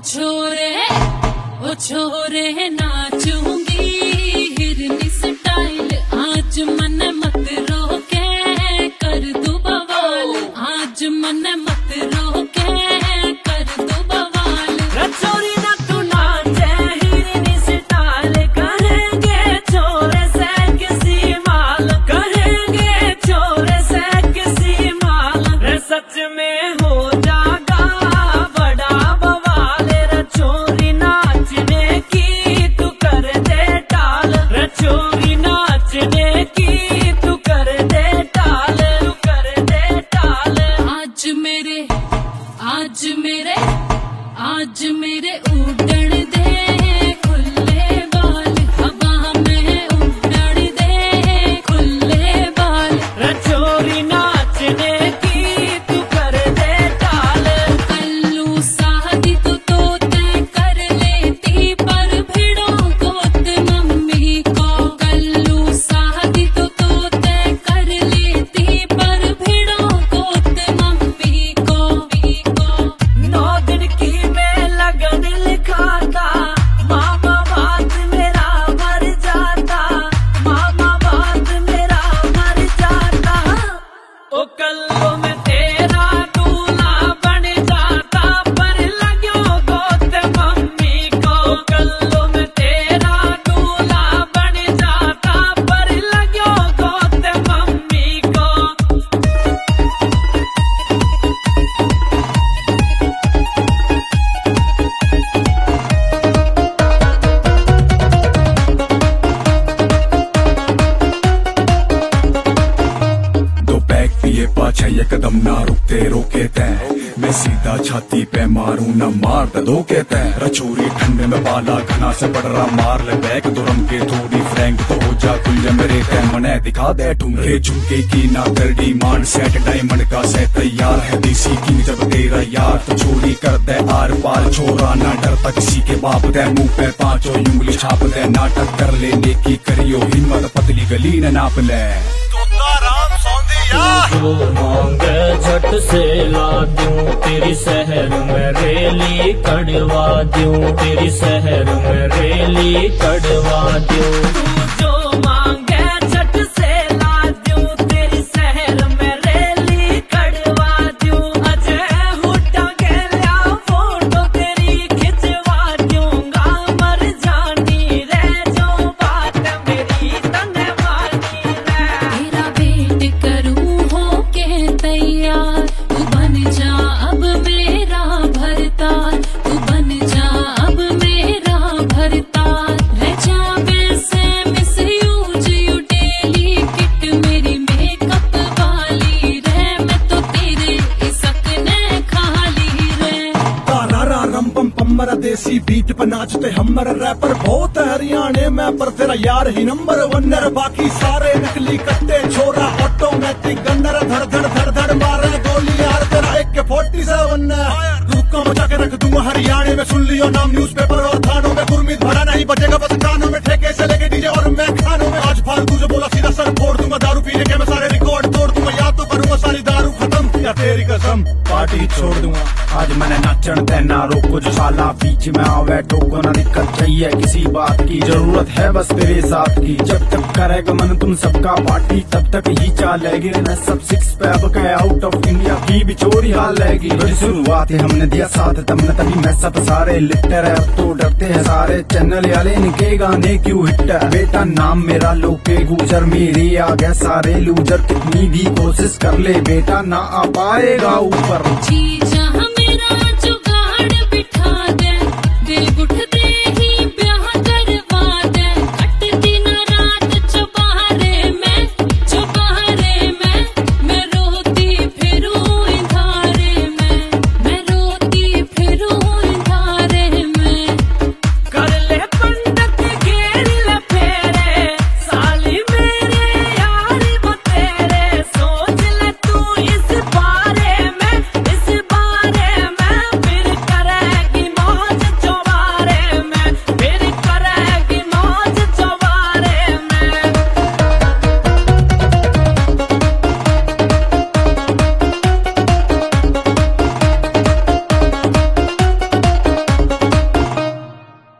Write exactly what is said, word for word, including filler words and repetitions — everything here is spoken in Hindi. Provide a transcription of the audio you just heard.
छोरे ओ छोरे नाचूंगी हिरनी स्टाइल आज मन मत रोके कर दू बवाल आज मन मत रोके कर दू बवाल रचोरी ना तू नाचे हिरनी स्टाइल करेंगे छोरे से किसी माल करेंगे छोरे से किसी माल रे सच में हो जागा बड़ा बवाल रचोरी नाचने की तू कर दे टाल रचोरी नाचने की तू कर दे टाल तू कर दे टाल आज मेरे आज मेरे आज मेरे उड़न दे खुले बाल हवा में उड़न दे खुले बाल रचोरी नाचने की तू कर दे टाल कल्लू शादी तो तोते कर लेती पर भिड़ों गोद मम्मी को कल्लू शादी तो तोते कर लेती पर भिड़ों गोद मम्मी को नौ दिन की मैं लगन लिखाता मामा बात मेरा मर जाता मामा बात मेरा मर जाता ओ कल्लो में तेरा दूल्हा बन जाता पर लग्यो गोद मम्मी को कल्लो में तेरा दूल्हा बन जाता पर लग्यो गोद मम्मी को दो पैक पिए पाछे ये कदम ना रुकते रोके तय मैं सीधा छाती पे मारूं ना मार दो कहते हैं रचोरी ठंडे में बाला घना से पड़ रहा मार ले बैक दुरम के थोड़ी फ्रैंक तो हो जा कुल मेरे तय मने दिखा दे ठुमके झुमके की ना कर डिमांड सेट डायमंड का से तैयार है देसी की जब तेरा यार तो चोरी कर दे आर पार छोरा ना डरता किसी के बाप दे मुंह पे पांचों उंगली छाप दे नाटक कर लेने की करियो हिम्मत पतली गली न नाप ले जो मांगे झट से ला दूं तेरी शहर में रेली कड़वा दूं तेरी शहर में रेली कड़वा दूं जो मांगे झट से ला दूं तेरी शहर में रेली कड़वा दूं अजय हुड्डा गया फोटो तेरी खिंचवा दूंगा मर जानी रे जो बात मेरी तने वाली रे तेरा वेट करूं होके तैयार तू बन जा अब मेरा भरतार तू बन जा अब मेरा भरतार रह जा वैसे miss use you daily kit मेरी मेकअप वाली रे मैं तो तेरे इसक ने खाली रे तारा रम पम पम्मर देसी बीट पर नाचते हमर रैपर बहुत है हरियाणे में पर तेरा यार ही नंबर वनर बाकी सारे नकली कट्टे छोरा ऑटोमेटिक गन्नर धड़ धड़ धड़ धड़ मारे गोली यार तेरा एक के फोर्टी सेवन रुका मचा के रख दूंगा हरियाणे में सुन लियो नाम न्यूज़पेपर और थानों में गुरमीत भरा नहीं बजेगा बस कानों में ठेके से लेके डीजे और मैं खानों में आज फालतू जो बोला सीधा सर फोड़ दूंगा दारू पीने के मैं सारे रिकॉर्ड तोड़ दूंगा या तो करूंगा सारी दारू खत्म या तेरी कसम पार्टी छोड़ दूंगा आज मैंने नाचन देना रोको जो साला बीच में आवे टोको ना दिक्कत चाहिए किसी बात की जरूरत है बस तेरे साथ की जब तक करेगा मन तुम सबका पार्टी तब तक ही चलेगी न सब सिक्स पैब के आउट ऑफ इंडिया की भी चोरी हाल लेगी शुरुआत है हमने दिया साथ तब न तभी मैं सब सारे लिटर है अब तो डरते हैं सारे चैनल वाले इनके गाने क्यों हिट है बेटा नाम मेरा लोके गुजर मेरे आ गए सारे लूजर कितनी भी कोशिश कर ले बेटा ना आ पाएगा ऊपर जी जहाँ मेरा